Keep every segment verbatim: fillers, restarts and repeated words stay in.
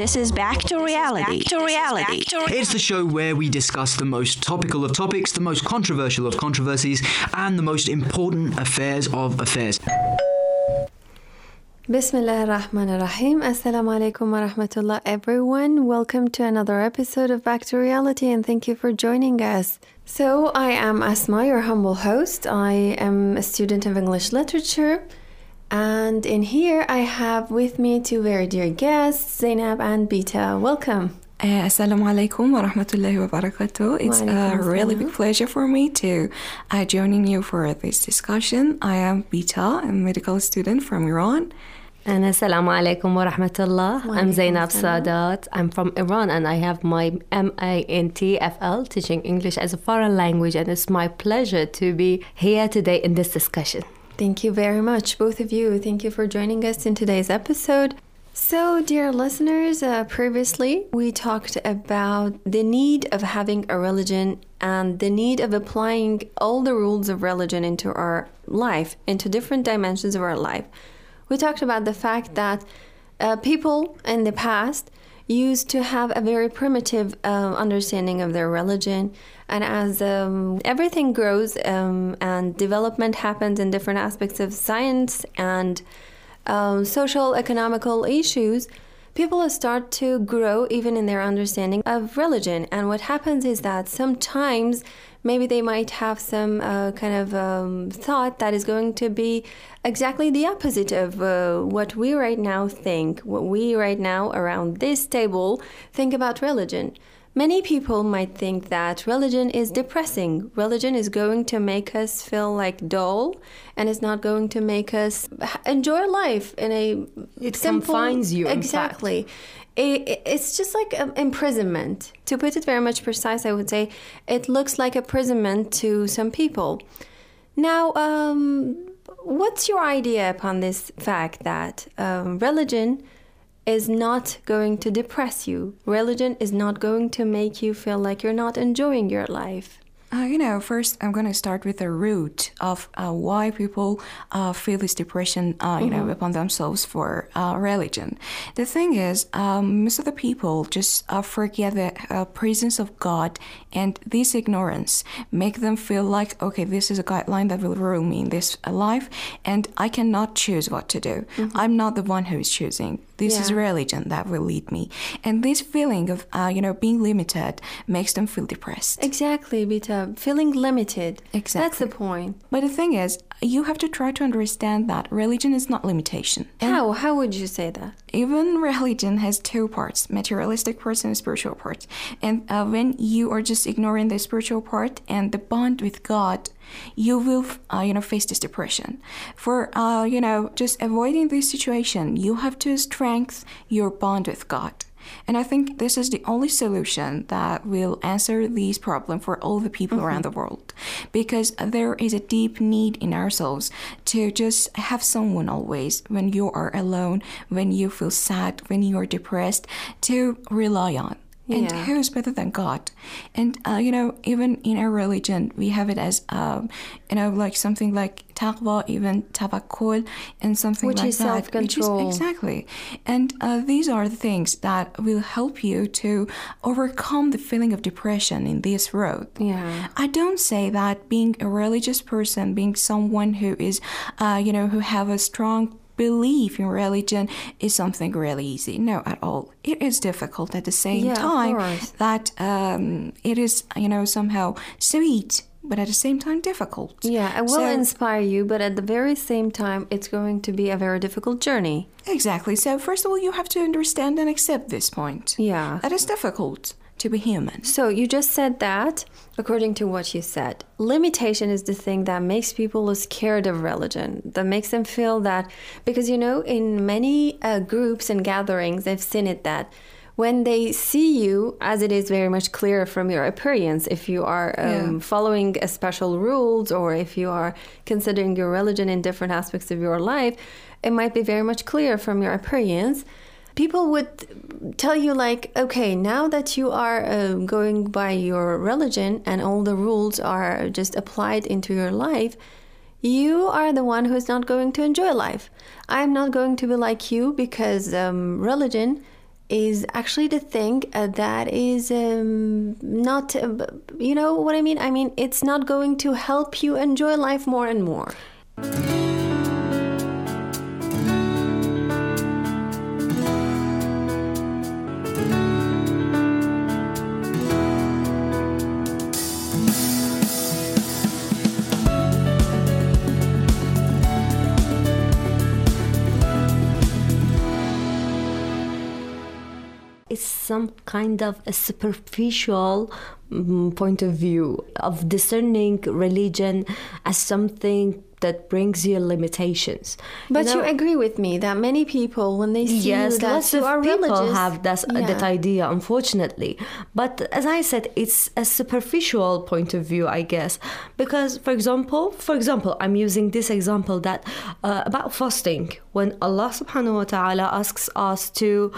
This is Back to Reality. Back to reality. Back to re- It's the show where we discuss the most topical of topics, the most controversial of controversies, and the most important affairs of affairs. Bismillah ar-Rahman ar-Rahim. Assalamu alaikum wa rahmatullah, everyone. Welcome to another episode of Back to Reality, and thank you for joining us. So, I am Asma, your humble host. I am a student of English literature, and in here I have with me two very dear guests, Zainab and Bita. Welcome. Uh, Assalamu alaikum wa rahmatullahi wa barakatuh. It's a really big pleasure for me to uh, joining you for this discussion. I am Bita, a medical student from Iran. And Assalamu alaikum wa rahmatullah. I'm Zainab Sadat. I'm from Iran and I have my M A N T F L, teaching English as a foreign language, and it's my pleasure to be here today in this discussion. Thank you very much, both of you. Thank you for joining us in today's episode. So, dear listeners, uh, previously we talked about the need of having a religion and the need of applying all the rules of religion into our life, into different dimensions of our life. We talked about the fact that uh, people in the past used to have a very primitive uh, understanding of their religion. And as um, everything grows um, and development happens in different aspects of science and um, social, economical issues, people start to grow even in their understanding of religion. And what happens is that sometimes maybe they might have some uh, kind of um, thought that is going to be exactly the opposite of uh, what we right now think, what we right now around this table think about religion. Many people might think that religion is depressing. Religion is going to make us feel like dull, and it's not going to make us enjoy life in a It simple, confines you, in exactly. fact. It, it's just like um, imprisonment. To put it very much precise, I would say it looks like imprisonment to some people. Now, um, what's your idea upon this fact that um, religion is not going to depress you? Religion is not going to make you feel like you're not enjoying your life? Uh, you know, first I'm going to start with the root of uh, why people uh, feel this depression, uh, you mm-hmm. know, upon themselves for uh, religion. The thing is, um, most of the people just uh, forget the uh, presence of God, and this ignorance make them feel like, okay, this is a guideline that will rule me in this life, and I cannot choose what to do. Mm-hmm. I'm not the one who is choosing. This yeah. is religion that will lead me. And this feeling of, uh, you know, being limited makes them feel depressed. Exactly, Bita. Feeling limited. Exactly. That's the point. But the thing is, you have to try to understand that religion is not limitation. And How? How would you say that? Even religion has two parts, materialistic parts and spiritual parts. And uh, when you are just ignoring the spiritual part and the bond with God, you will, uh, you know, face this depression. For, uh, you know, just avoiding this situation, you have to strengthen your bond with God. And I think this is the only solution that will answer these problems for all the people mm-hmm. around the world. Because there is a deep need in ourselves to just have someone always, when you are alone, when you feel sad, when you are depressed, to rely on. And yeah. who's better than God? And, uh, you know, even in our religion, we have it as, um, you know, like something like taqwa, even tawakkul, and something which like is that. Self-control. Which is exactly. And uh, these are the things that will help you to overcome the feeling of depression in this road. Yeah. I don't say that being a religious person, being someone who is, uh, you know, who have a strong belief in religion is something really easy. No, at all. It is difficult at the same yeah, time that um, it is, you know, somehow sweet, but at the same time difficult. Yeah, it will so, inspire you, but at the very same time, it's going to be a very difficult journey. Exactly. So first of all, you have to understand and accept this point. Yeah. That is difficult to be human. So you just said that, according to what you said, limitation is the thing that makes people scared of religion, that makes them feel that, because, you know, in many uh, groups and gatherings, I've seen it that when they see you, as it is very much clear from your appearance, if you are um, yeah. following a special rules or if you are considering your religion in different aspects of your life, it might be very much clear from your appearance. People would tell you like, okay, now that you are uh, going by your religion and all the rules are just applied into your life, you are the one who's not going to enjoy life. I'm not going to be like you because um, religion is actually the thing uh, that is um, not, uh, you know what I mean? I mean, it's not going to help you enjoy life more and more. It's some kind of a superficial um, point of view of discerning religion as something that brings you limitations. But you, know, you agree with me that many people, when they see yes, you, that lots you of are people religious, have that, yeah. that idea, unfortunately. But as I said, it's a superficial point of view, I guess. Because, for example, for example, I'm using this example that uh, about fasting. When Allah subhanahu wa ta'ala asks us to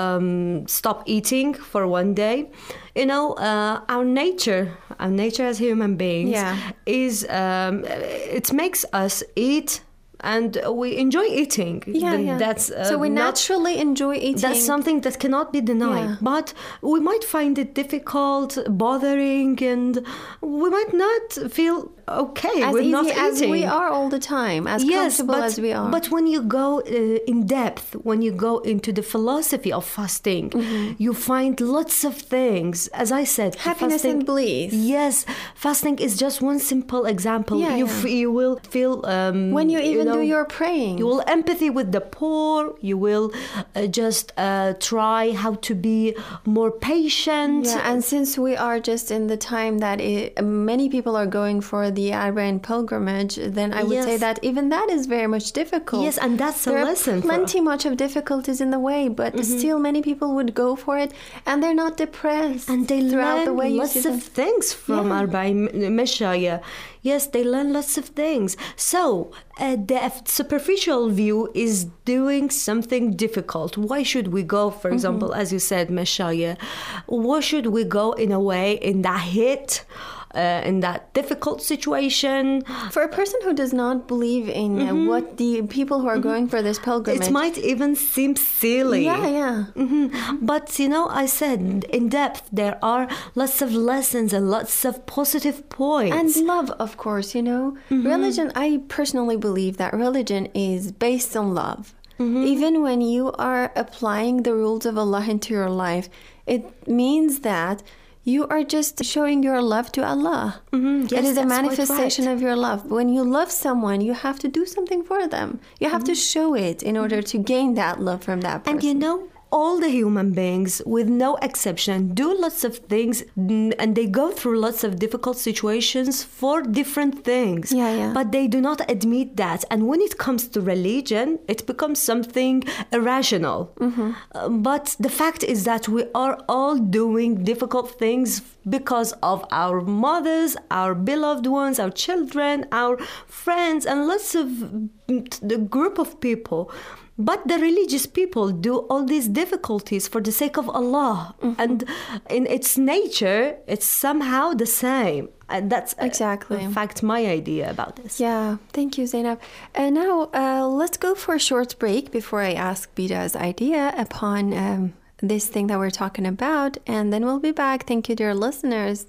um, stop eating for one day, you know, uh, our nature, our nature as human beings, yeah. is um, it makes us eat, and we enjoy eating. Yeah, Then yeah. That's uh, so we not, naturally enjoy eating. That's something that cannot be denied. Yeah. But we might find it difficult, bothering, and we might not feel okay as with easy not as eating. we are all the time, as yes, comfortable but, as we are. But when you go uh, in depth, when you go into the philosophy of fasting, mm-hmm. you find lots of things. As I said, happiness fasting, and bliss. Yes, fasting is just one simple example. Yeah, you yeah. F- you will feel um, when you even you know, do your praying, you will empathy with the poor. You will uh, just uh, try how to be more patient. Yeah, and since we are just in the time that it, many people are going for the Arabian pilgrimage, then I would yes. say that even that is very much difficult. Yes, and that's a there lesson. There are plenty for... much of difficulties in the way, but mm-hmm. still many people would go for it, and they're not depressed. And they throughout learn the way lots you see of them. things from yeah. Arba'in Meshaya. Yes, they learn lots of things. So uh, the superficial view is doing something difficult. Why should we go, for mm-hmm. example, as you said, Meshaya, why should we go in a way in that hit? Uh, in that difficult situation. For a person who does not believe in mm-hmm. uh, what the people who are mm-hmm. going for this pilgrimage... It might even seem silly. Yeah, yeah. Mm-hmm. But, you know, I said, in depth, there are lots of lessons and lots of positive points. And love, of course, you know. Mm-hmm. Religion, I personally believe that religion is based on love. Mm-hmm. Even when you are applying the rules of Allah into your life, it means that you are just showing your love to Allah. Mm-hmm. Yes, it is a manifestation right. of your love. When you love someone, you have to do something for them. You have mm-hmm. to show it in order to gain that love from that person. And you know, all the human beings, with no exception, do lots of things, and they go through lots of difficult situations for different things. Yeah, yeah. But they do not admit that. And when it comes to religion, it becomes something irrational. Mm-hmm. Uh, but the fact is that we are all doing difficult things because of our mothers, our beloved ones, our children, our friends, and lots of the group of people. But the religious people do all these difficulties for the sake of Allah. Mm-hmm. And in its nature, it's somehow the same. And that's, exactly. uh, in fact, my idea about this. Yeah, thank you, Zainab. And now uh, let's go for a short break before I ask Bida's idea upon um, this thing that we're talking about. And then we'll be back. Thank you, dear listeners.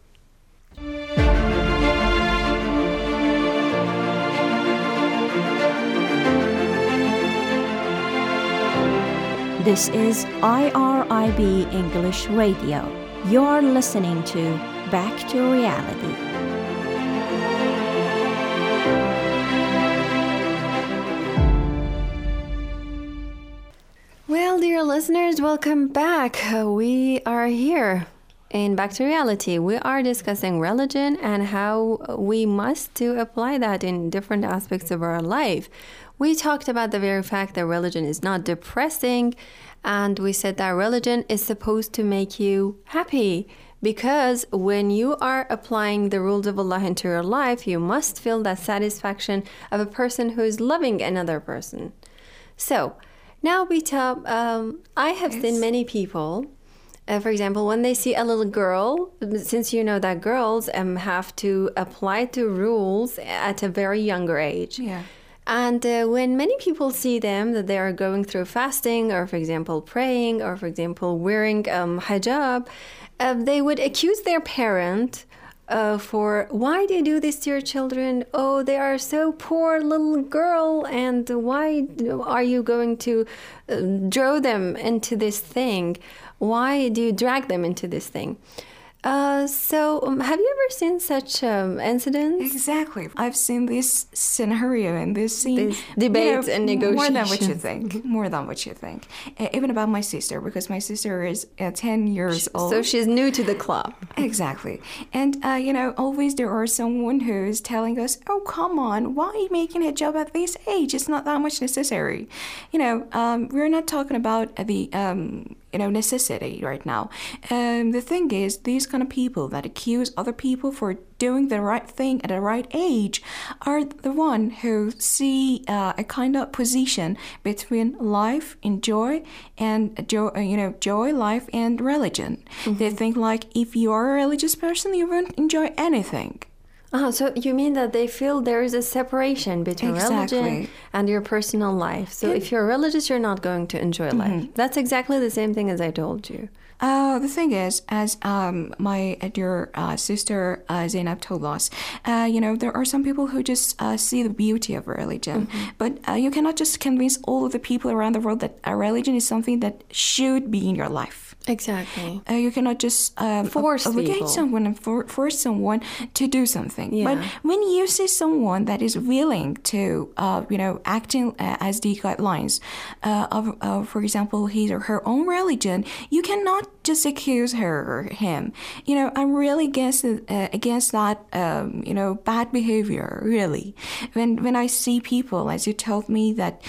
This is I R I B English Radio. You're listening to Back to Reality. Well, dear listeners, welcome back. We are here in Back to Reality. We are discussing religion and how we must to apply that in different aspects of our life. We talked about the very fact that religion is not depressing, and we said that religion is supposed to make you happy, because when you are applying the rules of Allah into your life, you must feel that satisfaction of a person who is loving another person. So, now we tell, um, I have yes. seen many people, uh, for example, when they see a little girl, since you know that girls um, have to apply to rules at a very younger age. Yeah. And uh, when many people see them that they are going through fasting, or for example praying, or for example wearing um, hijab, uh, they would accuse their parent uh, for why do you do this to your children? Oh, they are so poor little girl, and why are you going to uh, draw them into this thing? Why do you drag them into this thing? Uh, so, um, have you ever seen such um, incidents? Exactly. I've seen this scenario and this scene. These debates you know, and negotiations. More than what you think. More than what you think. Uh, even about my sister, because my sister is uh, ten years old. So she's new to the club. Exactly. And, uh, you know, always there are someone who is telling us, oh, come on, why are you making a job at this age? It's not that much necessary. You know, um, we're not talking about the... Um, you know, necessity right now. Um, the thing is, these kind of people that accuse other people for doing the right thing at the right age are the one who see uh, a kind of position between life and joy and joy, you know, joy, life and religion. Mm-hmm. They think like if you are a religious person, you won't enjoy anything. Ah, so you mean that they feel there is a separation between exactly. religion and your personal life. So and, if you're religious, you're not going to enjoy life. Mm-hmm. That's exactly the same thing as I told you. Uh, the thing is, as um, my dear uh, sister uh, Zainab told us, uh, you know, there are some people who just uh, see the beauty of religion. Mm-hmm. But uh, you cannot just convince all of the people around the world that a religion is something that should be in your life. Exactly. Uh, you cannot just um, force obligate people. someone and for, force someone to do something. Yeah. But when you see someone that is willing to, uh, you know, acting uh, as the guidelines uh, of, uh, for example, his or her own religion, you cannot just accuse her or him. You know, I'm really against uh, against that, um, you know, bad behavior. Really, when when I see people, as you told me, that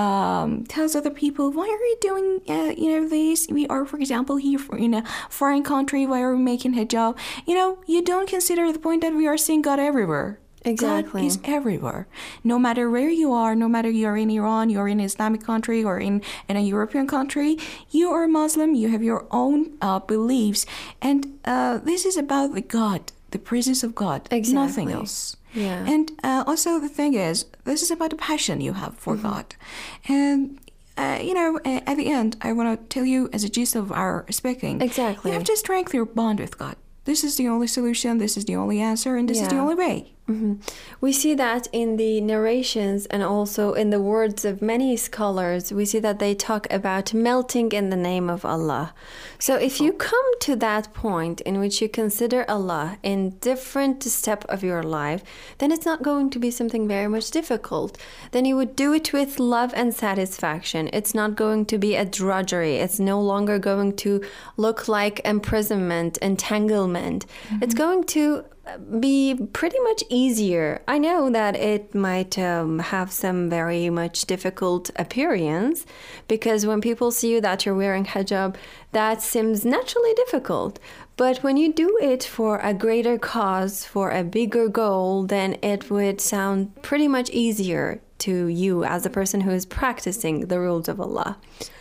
um, tells other people, why are you doing, uh, you know, this? We are, for example, here in a foreign country. Why are we making hijab? You know, you don't consider the point that we are seeing God everywhere. Exactly. God is everywhere. No matter where you are, no matter you're in Iran, you're in an Islamic country, or in, in a European country, you are Muslim, you have your own uh, beliefs. And uh, this is about the God, the presence of God, exactly. nothing else. Yeah. And uh, also the thing is, this is about the passion you have for mm-hmm. God. And Uh, you know, uh, at the end, I want to tell you as a gist of our speaking. Exactly. You have to strengthen your bond with God. This is the only solution, this is the only answer, and this yeah. is the only way. Mm-hmm. We see that in the narrations and also in the words of many scholars. We see that they talk about melting in the name of Allah. So if you come to that point in which you consider Allah in different step of your life, then it's not going to be something very much difficult. Then you would do it with love and satisfaction. It's not going to be a drudgery. It's no longer going to look like imprisonment, entanglement. Mm-hmm. It's going to be pretty much easier. I know that it might um, have some very much difficult appearance, because when people see you that you're wearing hijab, that seems naturally difficult. But when you do it for a greater cause, for a bigger goal, then it would sound pretty much easier to you as a person who is practicing the rules of Allah.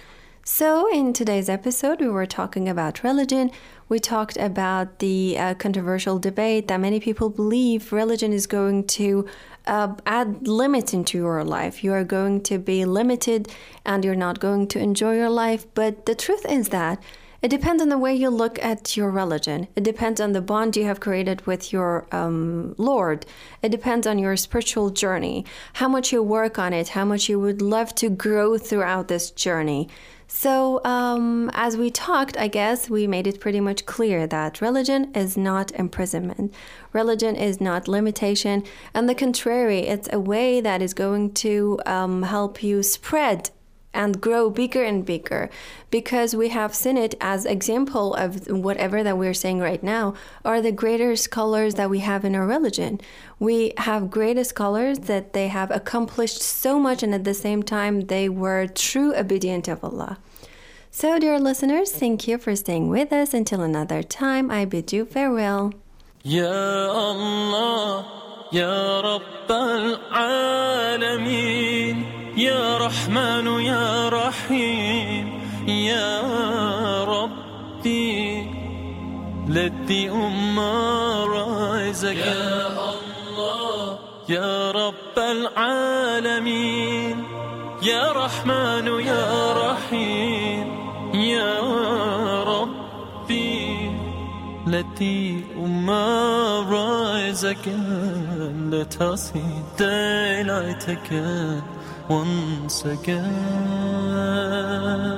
So in today's episode, we were talking about religion. We talked about the uh, controversial debate that many people believe religion is going to uh, add limits into your life. You are going to be limited and you're not going to enjoy your life. But the truth is that it depends on the way you look at your religion. It depends on the bond you have created with your um, Lord. It depends on your spiritual journey, how much you work on it, how much you would love to grow throughout this journey. So um, as we talked, I guess we made it pretty much clear that religion is not imprisonment. Religion is not limitation. On the contrary, it's a way that is going to um, help you spread and grow bigger and bigger, because we have seen it as example of whatever that we're saying right now are the greater scholars that we have in our religion. We have greater scholars that they have accomplished so much, and at the same time they were true obedient of Allah. So dear listeners, thank you for staying with us. Until another time, I bid you farewell. Ya Allah, Ya Rabbal Alameen, Ya Rahman, Ya Rahim, Ya Rabbi, let the Ummah rise again. Ya Allah, يا رب العالمين يا رحمن يا رحيم يا ربي التي أما رأيزك لتصي ديلتك once again